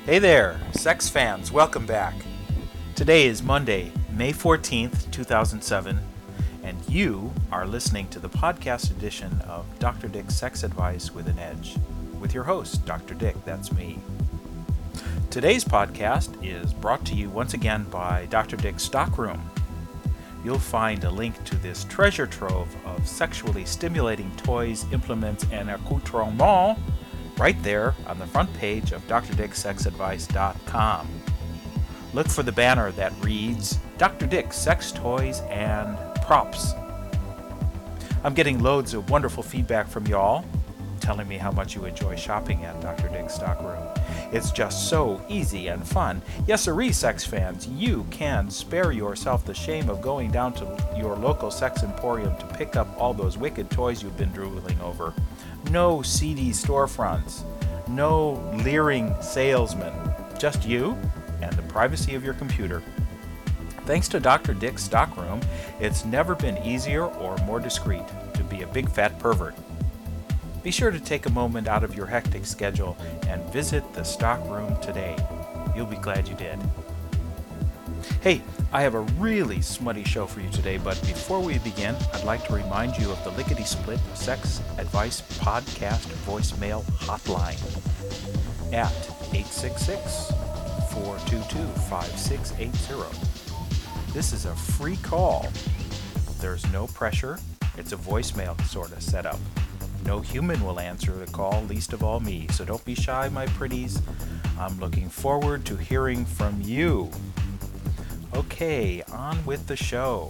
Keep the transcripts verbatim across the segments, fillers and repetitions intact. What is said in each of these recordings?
Hey there, sex fans, welcome back. Today is Monday, May fourteenth, two thousand seven, and you are listening to the podcast edition of Doctor Dick's Sex Advice with an Edge, with your host, Doctor Dick, that's me. Today's podcast is brought to you once again by Doctor Dick's Stockroom. You'll find a link to this treasure trove of sexually stimulating toys, implements, and accoutrements right there on the front page of d r dick sex advice dot com. Look for the banner that reads, Doctor Dick's Sex Toys and Props. I'm getting loads of wonderful feedback from y'all, telling me how much you enjoy shopping at Doctor Dick's Stockroom. It's just so easy and fun. Yes, sirree, sex fans, you can spare yourself the shame of going down to your local sex emporium to pick up all those wicked toys you've been drooling over. No seedy storefronts, no leering salesmen, just you and the privacy of your computer. Thanks to Doctor Dick's Stockroom, it's never been easier or more discreet to be a big fat pervert. Be sure to take a moment out of your hectic schedule and visit the stockroom today. You'll be glad you did. Hey, I have a really smutty show for you today, but before we begin, I'd like to remind you of the Lickety Split Sex Advice Podcast voicemail hotline at eight six six, four two two, five six eight zero. This is a free call. There's no pressure. It's a voicemail sort of setup. No human will answer the call, least of all me, so don't be shy, my pretties. I'm looking forward to hearing from you. Okay, on with the show.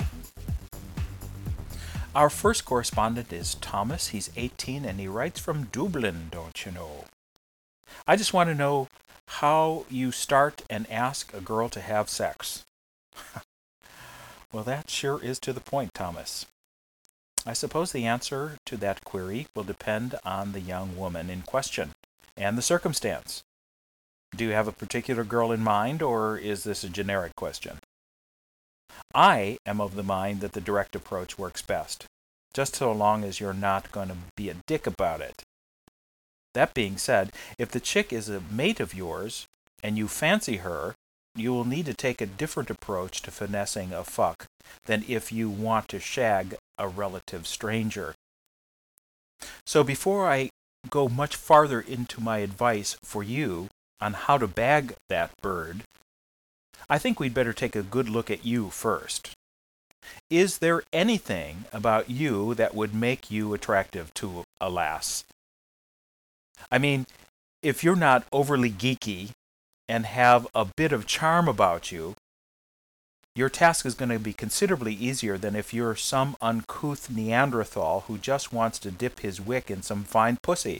Our first correspondent is Thomas. He's eighteen and he writes from Dublin, don't you know? I just want to know how you start and ask a girl to have sex. Well, that sure is to the point, Thomas. I suppose the answer to that query will depend on the young woman in question and the circumstance. Do you have a particular girl in mind, or is this a generic question? I am of the mind that the direct approach works best, just so long as you're not going to be a dick about it. That being said, if the chick is a mate of yours and you fancy her, you will need to take a different approach to finessing a fuck than if you want to shag a relative stranger. So before I go much farther into my advice for you on how to bag that bird, I think we'd better take a good look at you first. Is there anything about you that would make you attractive to a lass? I mean, if you're not overly geeky and have a bit of charm about you, your task is going to be considerably easier than if you're some uncouth Neanderthal who just wants to dip his wick in some fine pussy.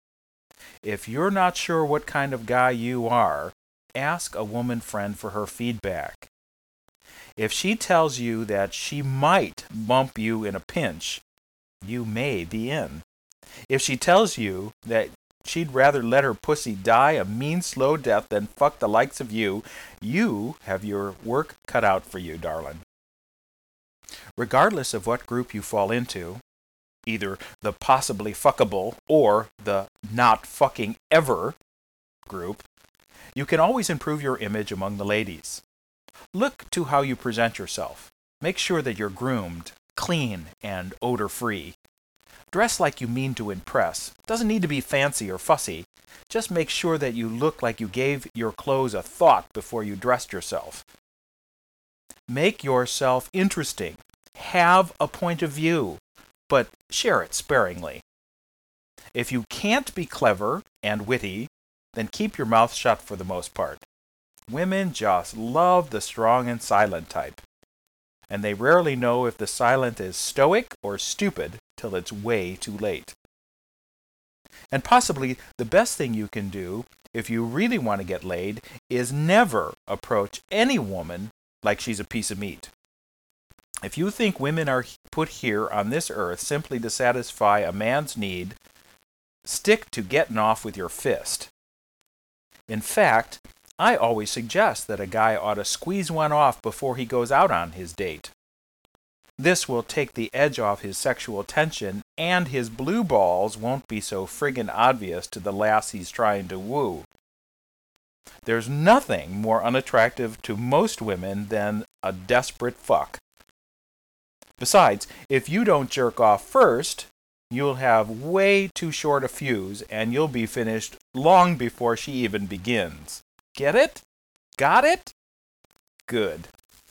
If you're not sure what kind of guy you are, ask a woman friend for her feedback. If she tells you that she might bump you in a pinch, you may be in. If she tells you that she'd rather let her pussy die a mean, slow death than fuck the likes of you, you have your work cut out for you, darling. Regardless of what group you fall into, either the possibly fuckable or the not fucking ever group, you can always improve your image among the ladies. Look to how you present yourself. Make sure that you're groomed, clean, and odor-free. Dress like you mean to impress. Doesn't need to be fancy or fussy. Just make sure that you look like you gave your clothes a thought before you dressed yourself. Make yourself interesting. Have a point of view, but share it sparingly. If you can't be clever and witty, then keep your mouth shut for the most part. Women just love the strong and silent type, and they rarely know if the silent is stoic or stupid till it's way too late. And possibly the best thing you can do, if you really want to get laid, is never approach any woman like she's a piece of meat. If you think women are put here on this earth simply to satisfy a man's need, stick to getting off with your fist. In fact, I always suggest that a guy ought to squeeze one off before he goes out on his date. This will take the edge off his sexual tension, and his blue balls won't be so friggin' obvious to the lass he's trying to woo. There's nothing more unattractive to most women than a desperate fuck. Besides, if you don't jerk off first, you'll have way too short a fuse and you'll be finished long before she even begins. Get it? Got it? Good.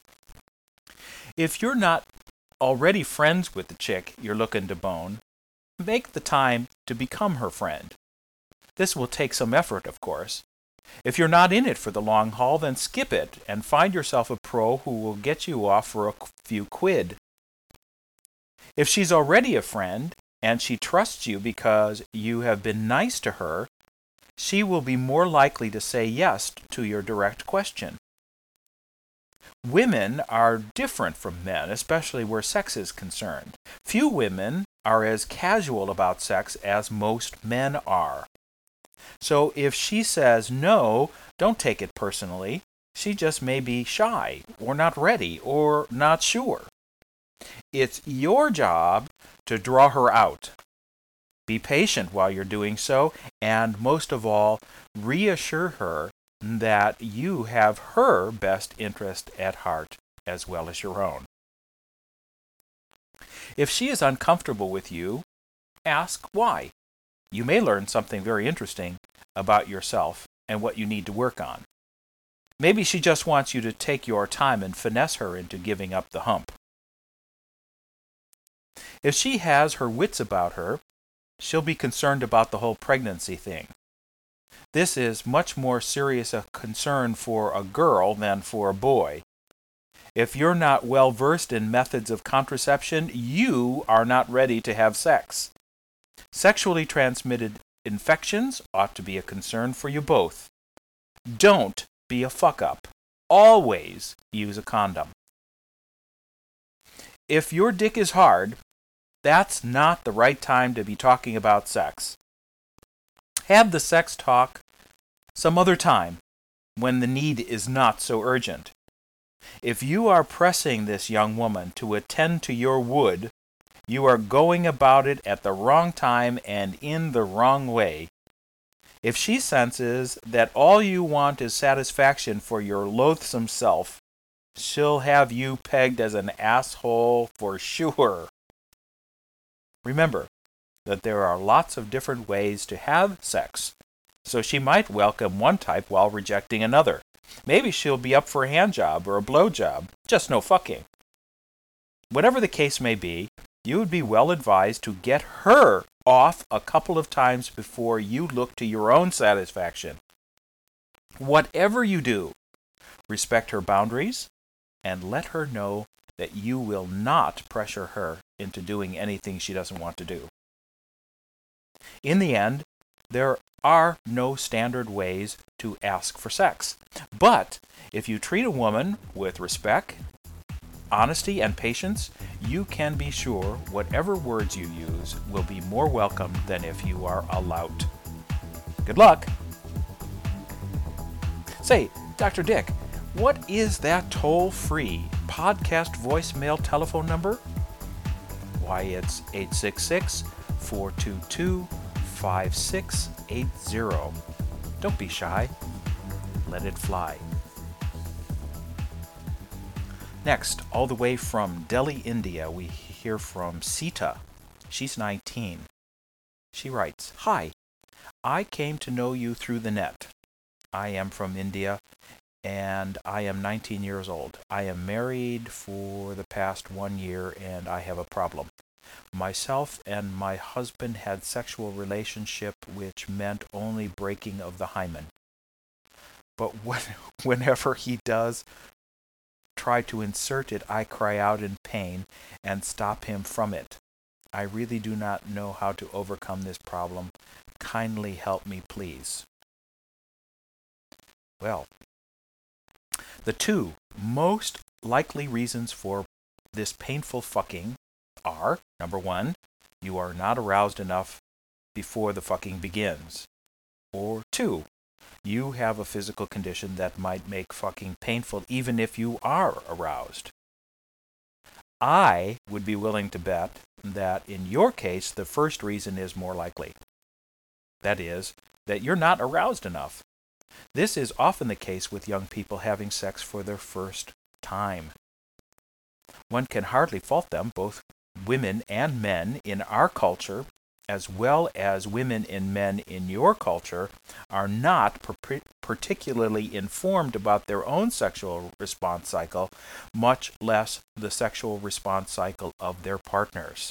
If you're not already friends with the chick you're looking to bone, make the time to become her friend. This will take some effort, of course. If you're not in it for the long haul, then skip it and find yourself a pro who will get you off for a few quid. If she's already a friend and she trusts you because you have been nice to her, she will be more likely to say yes to your direct question. Women are different from men, especially where sex is concerned. Few women are as casual about sex as most men are. So if she says no, don't take it personally. She just may be shy, or not ready, or not sure. It's your job to draw her out. Be patient while you're doing so, and most of all, reassure her that you have her best interest at heart as well as your own. If she is uncomfortable with you, ask why. You may learn something very interesting about yourself and what you need to work on. Maybe she just wants you to take your time and finesse her into giving up the hump. If she has her wits about her, she'll be concerned about the whole pregnancy thing. This is much more serious a concern for a girl than for a boy. If you're not well versed in methods of contraception, you are not ready to have sex. Sexually transmitted infections ought to be a concern for you both. Don't be a fuck-up. Always use a condom. If your dick is hard, that's not the right time to be talking about sex. Have the sex talk some other time when the need is not so urgent. If you are pressing this young woman to attend to your wood, you are going about it at the wrong time and in the wrong way. If she senses that all you want is satisfaction for your loathsome self, she'll have you pegged as an asshole for sure. Remember that there are lots of different ways to have sex, so she might welcome one type while rejecting another. Maybe she'll be up for a hand job or a blow job, just no fucking. Whatever the case may be, you would be well advised to get her off a couple of times before you look to your own satisfaction. Whatever you do, respect her boundaries and let her know that you will not pressure her into doing anything she doesn't want to do. In the end, there are no standard ways to ask for sex. But if you treat a woman with respect, honesty, and patience, you can be sure whatever words you use will be more welcome than if you are a lout. Good luck! Say, Doctor Dick, what is that toll-free podcast voicemail telephone number? Why, it's eight six six, four two two, five six eight zero. Don't be shy. Let it fly. Next, all the way from Delhi, India, we hear from Sita. She's nineteen. She writes, "Hi, I came to know you through the net. I am from India, and I am nineteen years old. I am married for the past one year, and I have a problem. Myself and my husband had sexual relationship, which meant only breaking of the hymen. But when, whenever he does try to insert it, I cry out in pain and stop him from it. I really do not know how to overcome this problem. Kindly help me, please." Well, the two most likely reasons for this painful fucking are, number one, you are not aroused enough before the fucking begins. Or two, you have a physical condition that might make fucking painful even if you are aroused. I would be willing to bet that in your case, the first reason is more likely. That is, that you're not aroused enough. This is often the case with young people having sex for their first time. One can hardly fault them, both women and men in our culture, as well as women and men in your culture, are not per- particularly informed about their own sexual response cycle, much less the sexual response cycle of their partners.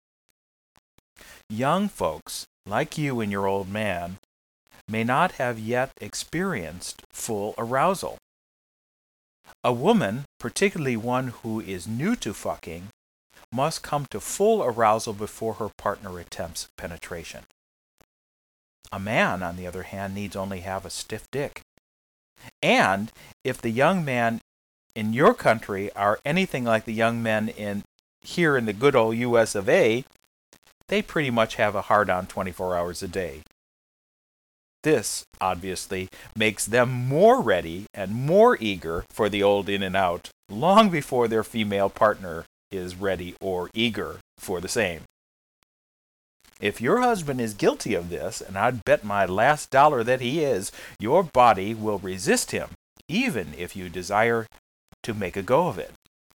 Young folks, like you and your old man, may not have yet experienced full arousal. A woman, particularly one who is new to fucking, must come to full arousal before her partner attempts penetration. A man, on the other hand, needs only have a stiff dick. And if the young man in your country are anything like the young men in here in the good old U S of A, they pretty much have a hard-on twenty-four hours a day. This, obviously, makes them more ready and more eager for the old in and out long before their female partner is ready or eager for the same. If your husband is guilty of this, and I'd bet my last dollar that he is, your body will resist him, even if you desire to make a go of it.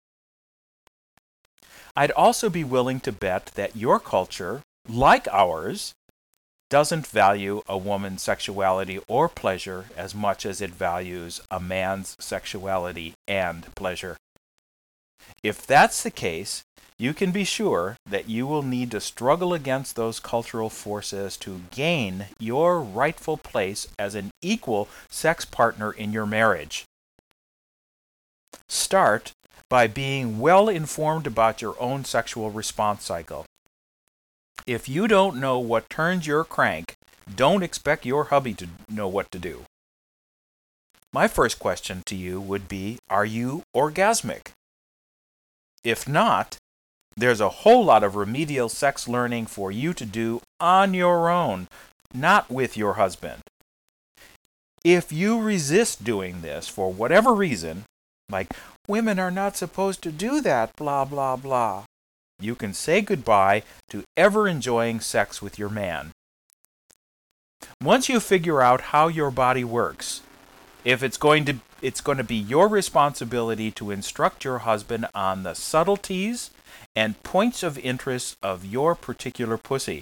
I'd also be willing to bet that your culture, like ours, doesn't value a woman's sexuality or pleasure as much as it values a man's sexuality and pleasure. If that's the case, you can be sure that you will need to struggle against those cultural forces to gain your rightful place as an equal sex partner in your marriage. Start by being well informed about your own sexual response cycle. If you don't know what turns your crank, don't expect your hubby to know what to do. My first question to you would be, are you orgasmic? If not, there's a whole lot of remedial sex learning for you to do on your own, not with your husband. If you resist doing this for whatever reason, like women are not supposed to do that, blah, blah, blah, you can say goodbye to ever enjoying sex with your man. Once you figure out how your body works, if it's going to it's going to be your responsibility to instruct your husband on the subtleties and points of interest of your particular pussy.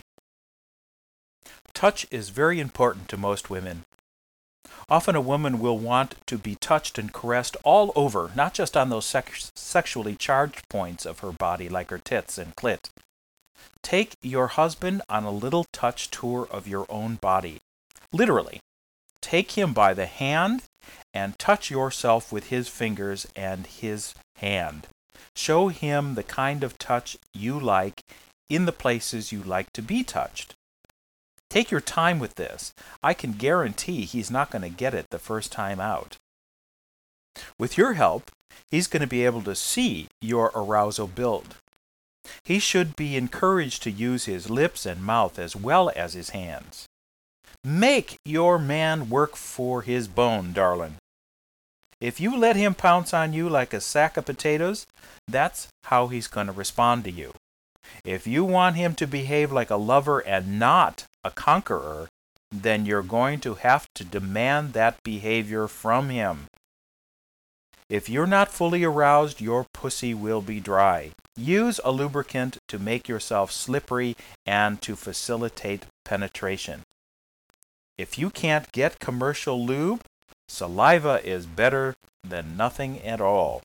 Touch is very important to most women. Often a woman will want to be touched and caressed all over, not just on those sex- sexually charged points of her body like her tits and clit. Take your husband on a little touch tour of your own body. Literally, take him by the hand and touch yourself with his fingers and his hand. Show him the kind of touch you like in the places you like to be touched. Take your time with this. I can guarantee he's not going to get it the first time out. With your help, he's going to be able to see your arousal build. He should be encouraged to use his lips and mouth as well as his hands. Make your man work for his bone, darling. If you let him pounce on you like a sack of potatoes, that's how he's going to respond to you. If you want him to behave like a lover and not a conqueror, then you're going to have to demand that behavior from him. If you're not fully aroused, your pussy will be dry. Use a lubricant to make yourself slippery and to facilitate penetration. If you can't get commercial lube, saliva is better than nothing at all.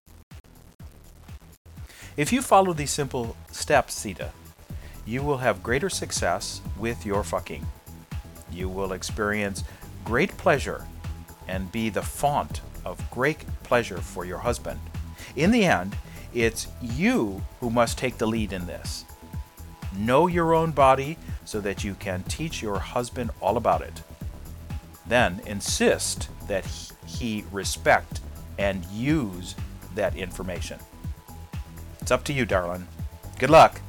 If you follow these simple steps, Sita, you will have greater success with your fucking. You will experience great pleasure and be the font of great pleasure for your husband. In the end, it's you who must take the lead in this. Know your own body so that you can teach your husband all about it. Then insist that he respect and use that information. It's up to you, darling. Good luck.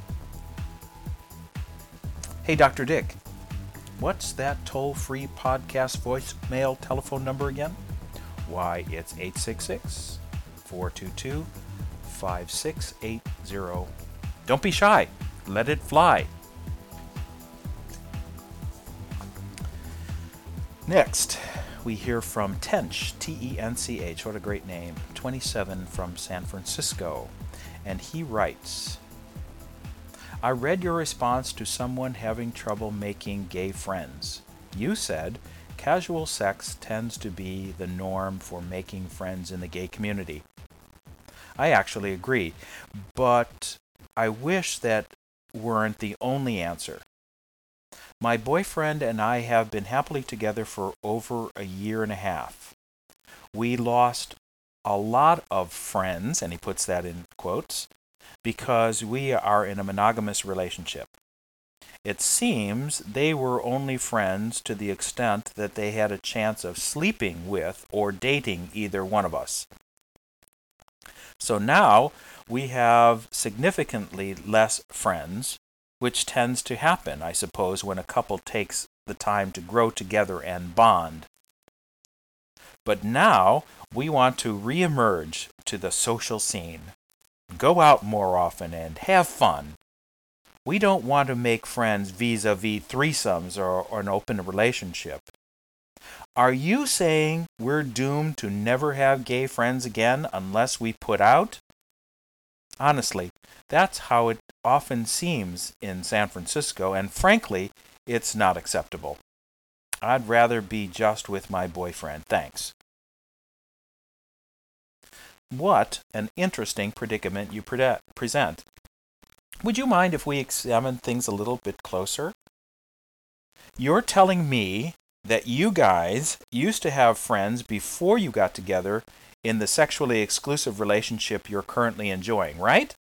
Hey, Doctor Dick, what's that toll-free podcast voicemail telephone number again? Why, it's eight six six, four two two, five six eight zero. Don't be shy. Let it fly. Next, we hear from Tench, T E N C H, what a great name, twenty-seven, from San Francisco. And he writes, I read your response to someone having trouble making gay friends. You said, casual sex tends to be the norm for making friends in the gay community. I actually agree, but I wish that weren't the only answer. My boyfriend and I have been happily together for over a year and a half. We lost a lot of friends, and he puts that in quotes, because we are in a monogamous relationship. It seems they were only friends to the extent that they had a chance of sleeping with or dating either one of us. So now we have significantly less friends, which tends to happen, I suppose, when a couple takes the time to grow together and bond. But now we want to reemerge to the social scene, go out more often, and have fun. We don't want to make friends vis-a-vis threesomes or, or an open relationship. Are you saying we're doomed to never have gay friends again unless we put out? Honestly, that's how it often seems in San Francisco, and frankly, it's not acceptable. I'd rather be just with my boyfriend. Thanks. What an interesting predicament you pre- present. Would you mind if we examine things a little bit closer? You're telling me that you guys used to have friends before you got together in the sexually exclusive relationship you're currently enjoying, right?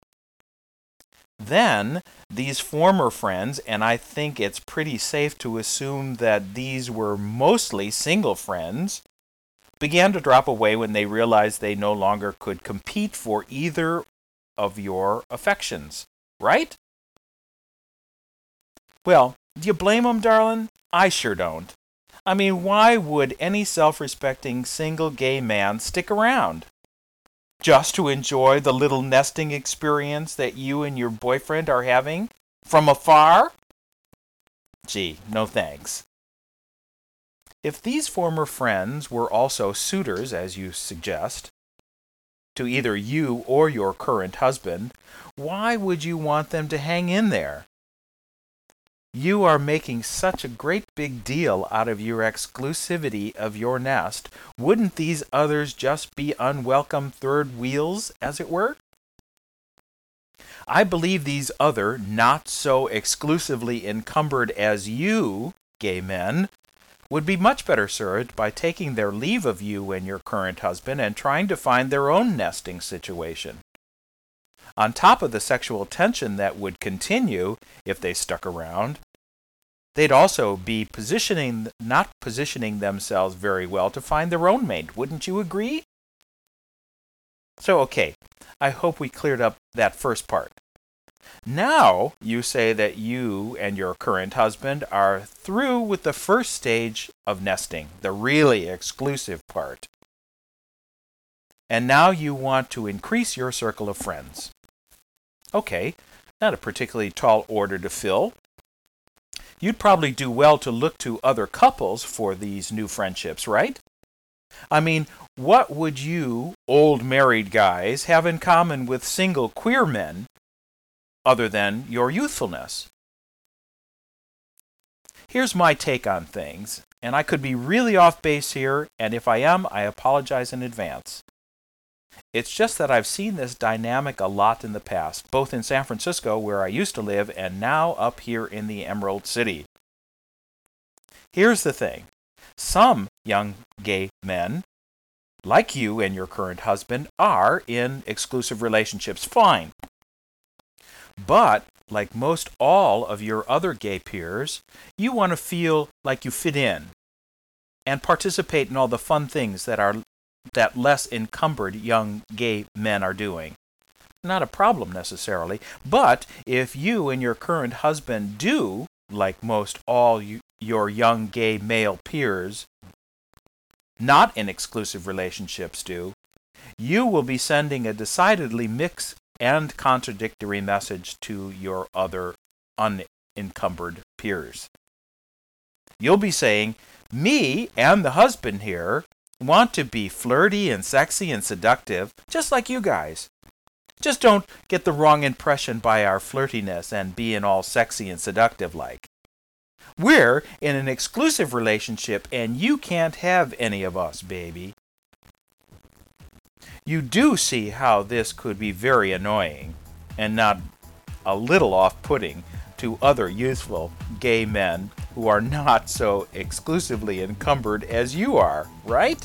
Then, these former friends, and I think it's pretty safe to assume that these were mostly single friends, began to drop away when they realized they no longer could compete for either of your affections, right? Well, do you blame them, darling? I sure don't. I mean, why would any self-respecting single gay man stick around? Just to enjoy the little nesting experience that you and your boyfriend are having from afar? Gee, no thanks. If these former friends were also suitors, as you suggest, to either you or your current husband, why would you want them to hang in there? You are making such a great big deal out of your exclusivity of your nest. Wouldn't these others just be unwelcome third wheels, as it were? I believe these other, not so exclusively encumbered as you, gay men, would be much better served by taking their leave of you and your current husband and trying to find their own nesting situation. On top of the sexual tension that would continue if they stuck around, they'd also be positioning, not positioning themselves very well to find their own mate. Wouldn't you agree? So, okay, I hope we cleared up that first part. Now you say that you and your current husband are through with the first stage of nesting, the really exclusive part. And now you want to increase your circle of friends. Okay, not a particularly tall order to fill. You'd probably do well to look to other couples for these new friendships, right? I mean, what would you, old married guys, have in common with single queer men other than your youthfulness? Here's my take on things, and I could be really off base here, and if I am, I apologize in advance. It's just that I've seen this dynamic a lot in the past, both in San Francisco, where I used to live, and now up here in the Emerald City. Here's the thing. Some young gay men, like you and your current husband, are in exclusive relationships. Fine. But, like most all of your other gay peers, you want to feel like you fit in and participate in all the fun things that are that less encumbered young gay men are doing. Not a problem necessarily, but if you and your current husband do, like most all you, your young gay male peers, not in exclusive relationships do, you will be sending a decidedly mixed and contradictory message to your other unencumbered peers. You'll be saying, me and the husband here want to be flirty and sexy and seductive, just like you guys. Just don't get the wrong impression by our flirtiness and being all sexy and seductive like. We're in an exclusive relationship and you can't have any of us, baby. You do see how this could be very annoying and not a little off-putting to other youthful gay men who are not so exclusively encumbered as you are, right?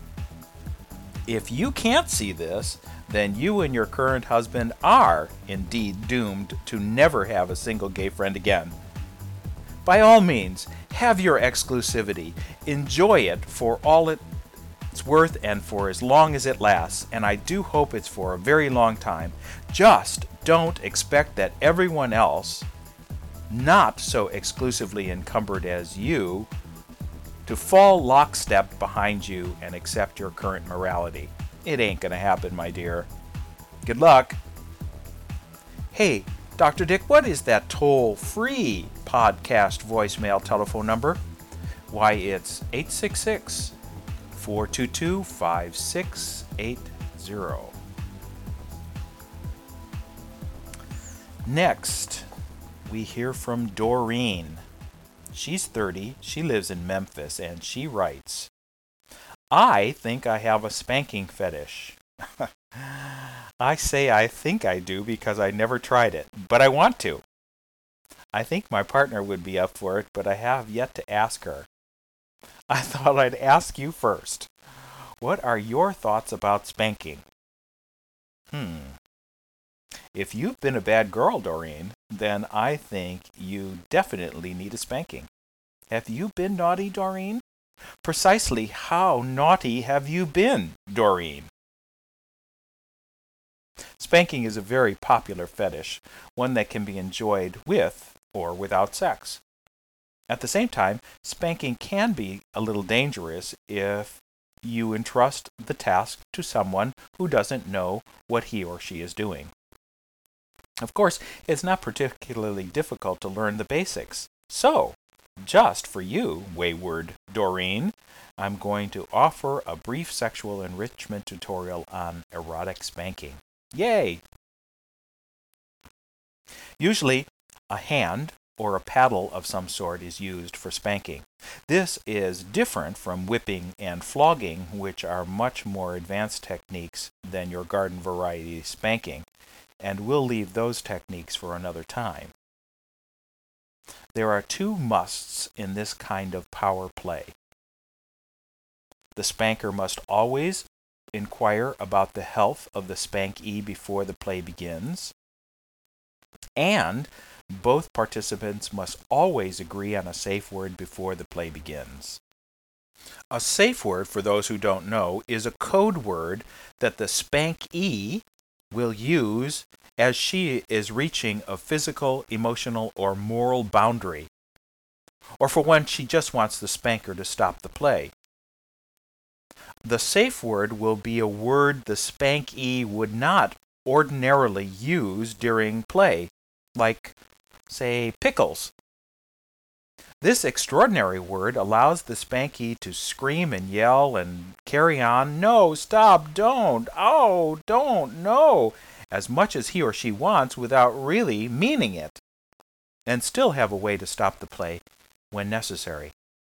If you can't see this, then you and your current husband are indeed doomed to never have a single gay friend again. By all means, have your exclusivity. Enjoy it for all it's worth and for as long as it lasts, and I do hope it's for a very long time. Just don't expect that everyone else, not so exclusively encumbered as you, to fall lockstep behind you and accept your current morality. It ain't gonna happen, my dear. Good luck. Hey, Doctor Dick, what is that toll-free podcast voicemail telephone number? Why, it's eight six six, four two two, five six eight zero. Next, we hear from Doreen. She's thirty, she lives in Memphis, and she writes, I think I have a spanking fetish. I say I think I do because I never tried it, but I want to. I think my partner would be up for it, but I have yet to ask her. I thought I'd ask you first. What are your thoughts about spanking? Hmm. If you've been a bad girl, Doreen, then I think you definitely need a spanking. Have you been naughty, Doreen? Precisely how naughty have you been, Doreen? Spanking is a very popular fetish, one that can be enjoyed with or without sex. At the same time, spanking can be a little dangerous if you entrust the task to someone who doesn't know what he or she is doing. Of course, it's not particularly difficult to learn the basics. So, just for you, wayward Doreen, I'm going to offer a brief sexual enrichment tutorial on erotic spanking. Yay! Usually, a hand or a paddle of some sort is used for spanking. This is different from whipping and flogging, which are much more advanced techniques than your garden variety spanking, and we'll leave those techniques for another time. There are two musts in this kind of power play. The spanker must always inquire about the health of the spankee before the play begins, and both participants must always agree on a safe word before the play begins. A safe word, for those who don't know, is a code word that the spankee will use as she is reaching a physical, emotional, or moral boundary, or for when she just wants the spanker to stop the play. The safe word will be a word the spankee would not ordinarily use during play, like, say, pickles. This extraordinary word allows the spankee to scream and yell and carry on, no, stop, don't, oh, don't, no, as much as he or she wants without really meaning it, and still have a way to stop the play when necessary.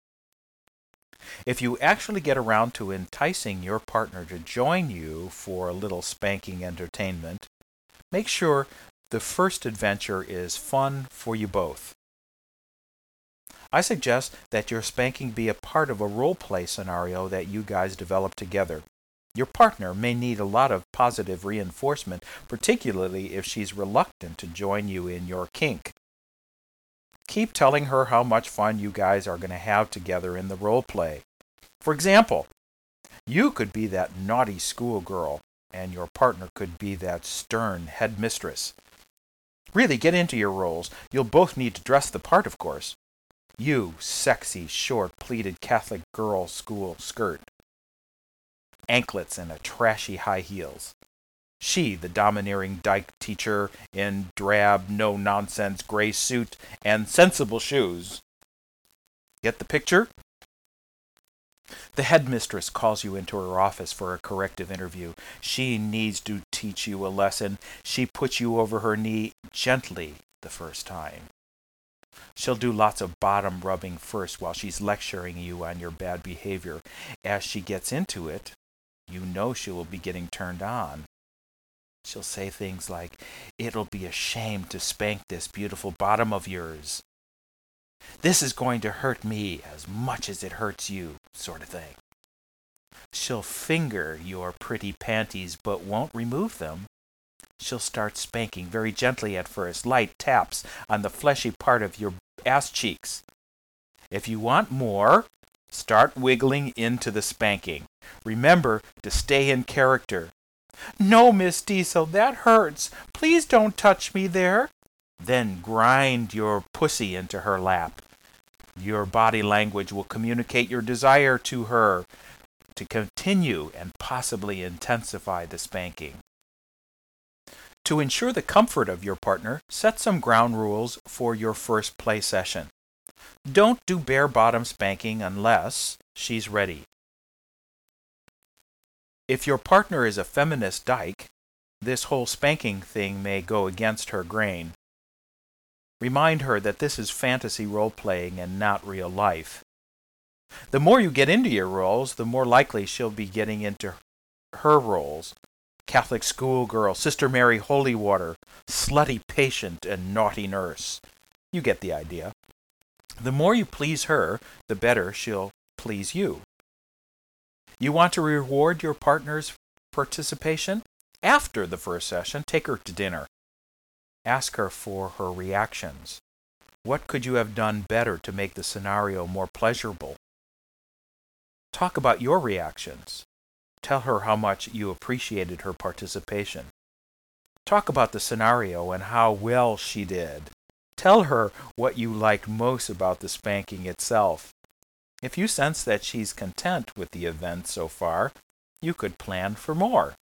If you actually get around to enticing your partner to join you for a little spanking entertainment, make sure the first adventure is fun for you both. I suggest that your spanking be a part of a role-play scenario that you guys develop together. Your partner may need a lot of positive reinforcement, particularly if she's reluctant to join you in your kink. Keep telling her how much fun you guys are going to have together in the role-play. For example, you could be that naughty schoolgirl, and your partner could be that stern headmistress. Really get into your roles. You'll both need to dress the part, of course. You, sexy, short, pleated Catholic girl school skirt. Anklets and a trashy high heels. She, the domineering dyke teacher, in drab, no-nonsense gray suit and sensible shoes. Get the picture? The headmistress calls you into her office for a corrective interview. She needs to teach you a lesson. She puts you over her knee gently the first time. She'll do lots of bottom rubbing first while she's lecturing you on your bad behavior. As she gets into it, you know she will be getting turned on. She'll say things like, "It'll be a shame to spank this beautiful bottom of yours. This is going to hurt me as much as it hurts you," sort of thing. She'll finger your pretty panties but won't remove them. She'll start spanking very gently at first, light taps on the fleshy part of your ass cheeks. If you want more, start wiggling into the spanking. Remember to stay in character. "No, Miss Diesel, that hurts. Please don't touch me there." Then grind your pussy into her lap. Your body language will communicate your desire to her to continue and possibly intensify the spanking. To ensure the comfort of your partner, set some ground rules for your first play session. Don't do bare bottom spanking unless she's ready. If your partner is a feminist dyke, this whole spanking thing may go against her grain. Remind her that this is fantasy role-playing and not real life. The more you get into your roles, the more likely she'll be getting into her roles. Catholic schoolgirl, Sister Mary Holywater, slutty patient, and naughty nurse. You get the idea. The more you please her, the better she'll please you. You want to reward your partner's participation? After the first session, take her to dinner. Ask her for her reactions. What could you have done better to make the scenario more pleasurable? Talk about your reactions. Tell her how much you appreciated her participation. Talk about the scenario and how well she did. Tell her what you liked most about the spanking itself. If you sense that she's content with the event so far, you could plan for more.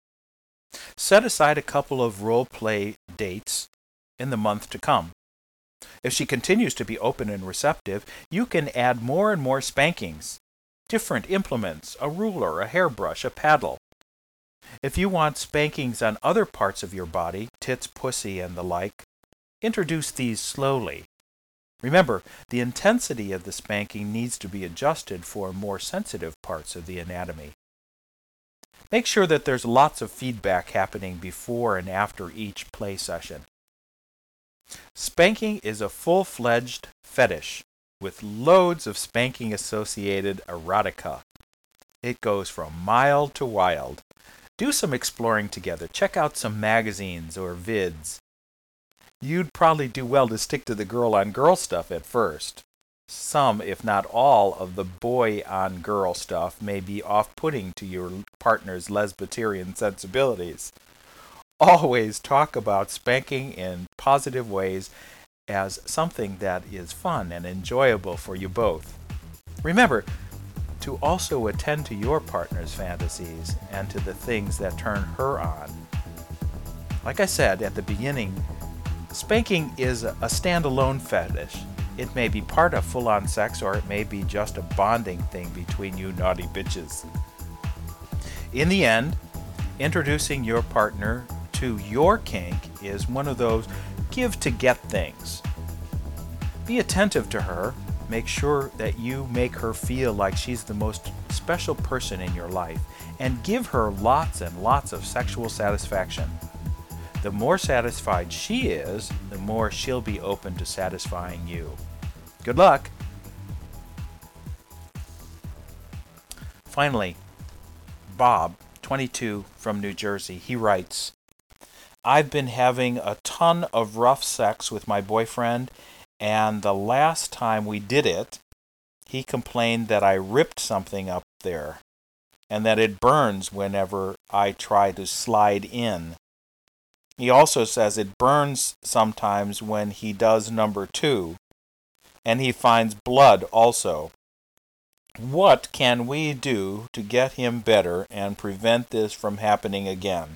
Set aside a couple of role-play dates in the month to come. If she continues to be open and receptive, you can add more and more spankings. Different implements, a ruler, a hairbrush, a paddle. If you want spankings on other parts of your body, tits, pussy, and the like, introduce these slowly. Remember, the intensity of the spanking needs to be adjusted for more sensitive parts of the anatomy. Make sure that there's lots of feedback happening before and after each play session. Spanking is a full-fledged fetish with loads of spanking-associated erotica. It goes from mild to wild. Do some exploring together. Check out some magazines or vids. You'd probably do well to stick to the girl-on-girl stuff at first. Some, if not all, of the boy-on-girl stuff may be off-putting to your partner's lesbiterian sensibilities. Always talk about spanking in positive ways as something that is fun and enjoyable for you both. Remember to also attend to your partner's fantasies and to the things that turn her on. Like I said at the beginning, spanking is a standalone fetish. It may be part of full-on sex, or it may be just a bonding thing between you naughty bitches. In the end, introducing your partner to your kink is one of those give-to-get things. Be attentive to her. Make sure that you make her feel like she's the most special person in your life, and give her lots and lots of sexual satisfaction. The more satisfied she is, the more she'll be open to satisfying you. Good luck! Finally, Bob, twenty-two, from New Jersey, he writes, I've been having a ton of rough sex with my boyfriend, and the last time we did it, he complained that I ripped something up there, and that it burns whenever I try to slide in. He also says it burns sometimes when he does number two, and he finds blood also. What can we do to get him better and prevent this from happening again?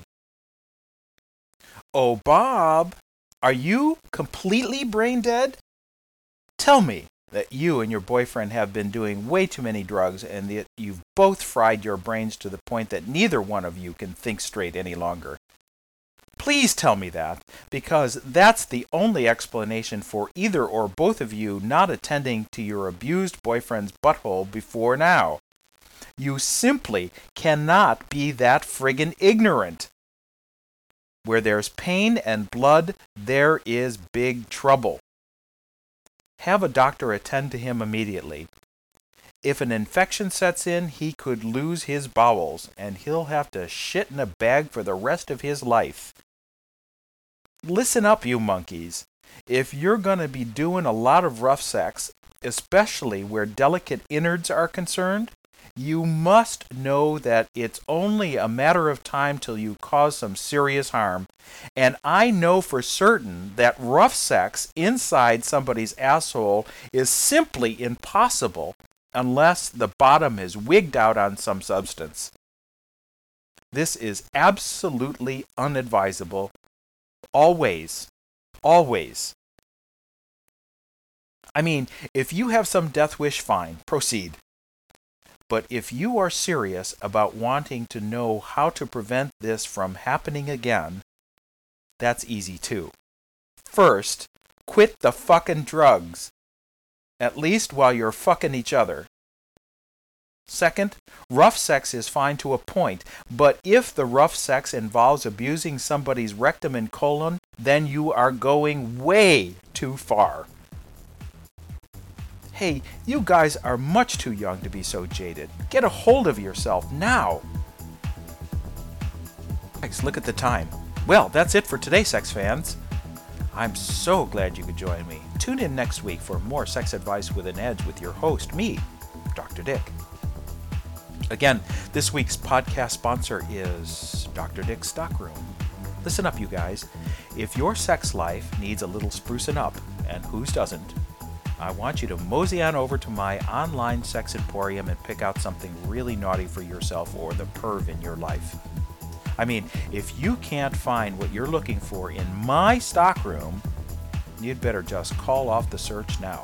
Oh, Bob, are you completely brain dead? Tell me, that you and your boyfriend have been doing way too many drugs and that you've both fried your brains to the point that neither one of you can think straight any longer. Please tell me that, because that's the only explanation for either or both of you not attending to your abused boyfriend's butthole before now. You simply cannot be that friggin' ignorant. Where there's pain and blood, there is big trouble. Have a doctor attend to him immediately. If an infection sets in, he could lose his bowels, and he'll have to shit in a bag for the rest of his life. Listen up, you monkeys. If you're going to be doing a lot of rough sex, especially where delicate innards are concerned, you must know that it's only a matter of time till you cause some serious harm. And I know for certain that rough sex inside somebody's asshole is simply impossible unless the bottom is wigged out on some substance. This is absolutely unadvisable. Always. Always. I mean, if you have some death wish, fine, proceed. But if you are serious about wanting to know how to prevent this from happening again, that's easy too. First, quit the fucking drugs. At least while you're fucking each other. Second, rough sex is fine to a point, but if the rough sex involves abusing somebody's rectum and colon, then you are going way too far. Hey, you guys are much too young to be so jaded. Get a hold of yourself now. Thanks, look at the time. Well, that's it for today, sex fans. I'm so glad you could join me. Tune in next week for more Sex Advice with an Edge with your host, me, Doctor Dick. Again, this week's podcast sponsor is Doctor Dick's Stockroom. Listen up, you guys. If your sex life needs a little sprucing up, and whose doesn't, I want you to mosey on over to my online sex emporium and pick out something really naughty for yourself or the perv in your life. I mean, if you can't find what you're looking for in my stockroom, you'd better just call off the search now.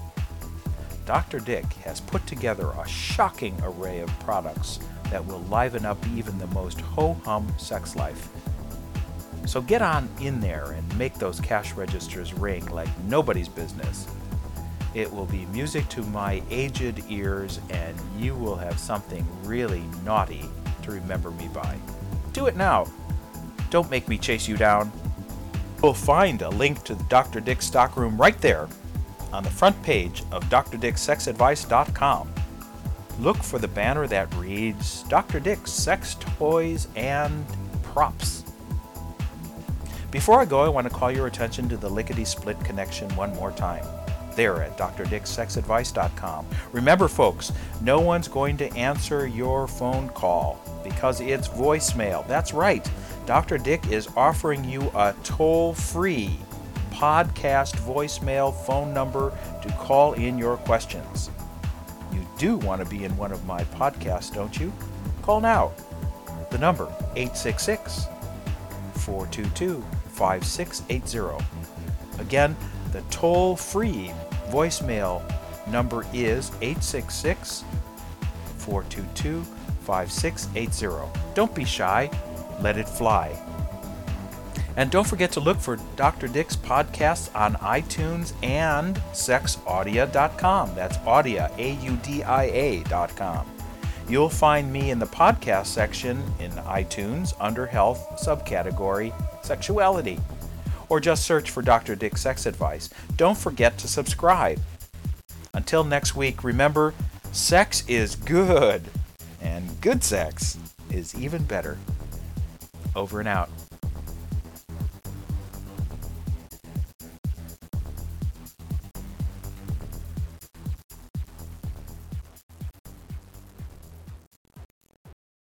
Doctor Dick has put together a shocking array of products that will liven up even the most ho-hum sex life. So get on in there and make those cash registers ring like nobody's business. It will be music to my aged ears, and you will have something really naughty to remember me by. Do it now. Don't make me chase you down. You'll find a link to Doctor Dick's Stockroom right there on the front page of D R dick sex advice dot com. Look for the banner that reads Doctor Dick's Sex Toys and Props. Before I go, I want to call your attention to the lickety-split connection one more time. There at D R dick sex advice dot com. Remember, folks, no one's going to answer your phone call because it's voicemail. That's right. Doctor Dick is offering you a toll-free podcast voicemail phone number to call in your questions. You do want to be in one of my podcasts, don't you? Call now. The number, eight six six, four two two, five six eight zero. Again, the toll-free voicemail number is eight six six, four two two, five six eight zero. Don't be shy. Let it fly. And don't forget to look for Doctor Dick's podcasts on iTunes and sex audia dot com. That's Audia, A U D I A dot com. You'll find me in the podcast section in iTunes under Health, subcategory Sexuality. Or just search for Doctor Dick Sex Advice. Don't forget to subscribe. Until next week, remember, sex is good, and good sex is even better. Over and out.